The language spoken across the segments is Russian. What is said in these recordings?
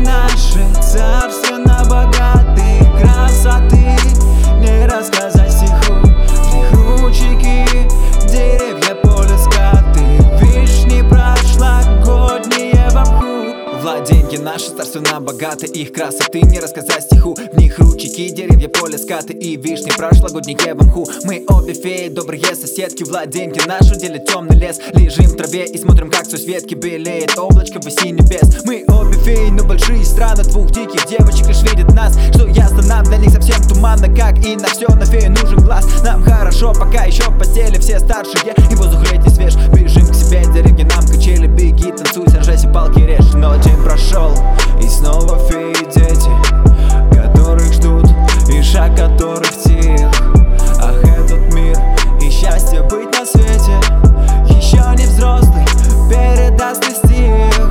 наше царственно богатые красоты. Не рассказать стиху, в них ручейки, деревья, поле, скаты, вишни прошлогодние в мху. Владенье наши царственно богаты, их красоты не рассказать стиху. В них ручейки, деревья, поле, скаты и вишни прошлогодние в мху. Мы обе феи, добрые соседки, владенье наш уделит темный лес. Лежим в траве и смотрим, как светки белеет облачко в высине небес. Мы обе феи, но большие страны двух диких девочек лишь видят нас. Что ясно нам, для них совсем туманно, как и на все на фею нужен глаз. Нам хорошо, пока еще в постели все старшие, и воздух летний свеж. Бежим к себе, деревни нам качели, беги, танцуй, сражайся, палки режь. Но день прошел, и снова феи дети, которых ждут, и шаг которых тих. Ах, этот мир, и счастье быть на свете, еще не взрослый, передаст ли стих.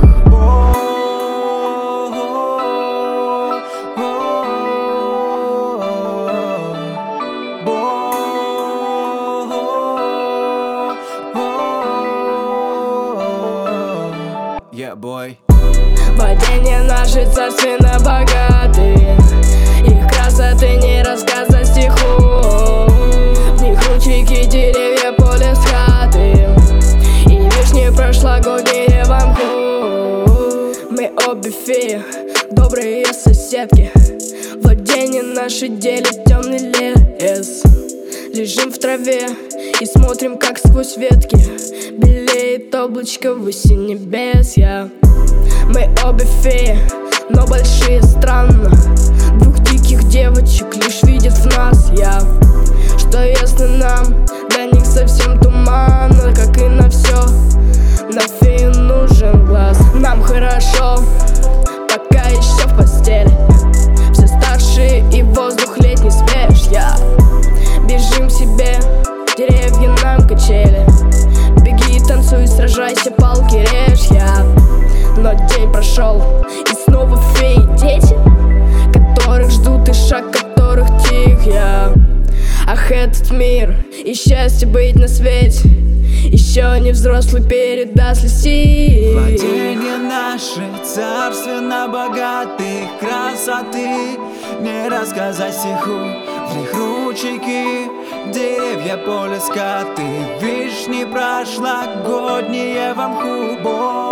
Yeah, boy. Владения наши царственно богатые, их красоты не рассказать стиху. В них ручейки, деревья, поле, скаты и вишни прошлогодние в мху. Мы обе феи, добрые соседки, владения наши делит темный лес. Лежим в траве и смотрим, как сквозь ветки белеет облачко в высине небес. Мы обе феи, но большие странно, двух диких девочек лишь видят в нас. Что ясно нам, для них совсем туманно, как и на все, на фею нужен глаз. Нам хорошо, пока еще в постели, все старшие и воздух летний свеж. Бежим себе, деревья нам качели, беги, танцуй, сражайся, палки режь. Но день прошел, и снова феи дети, которых ждут и шаг которых тих. Ах, этот мир, и счастье быть на свете, еще не взрослый, передаст ли стих. Владения наши царственно богатые красоты, не рассказать стиху. В них ручейки, деревья, поле, скаты, вишни прошлогодние в мху.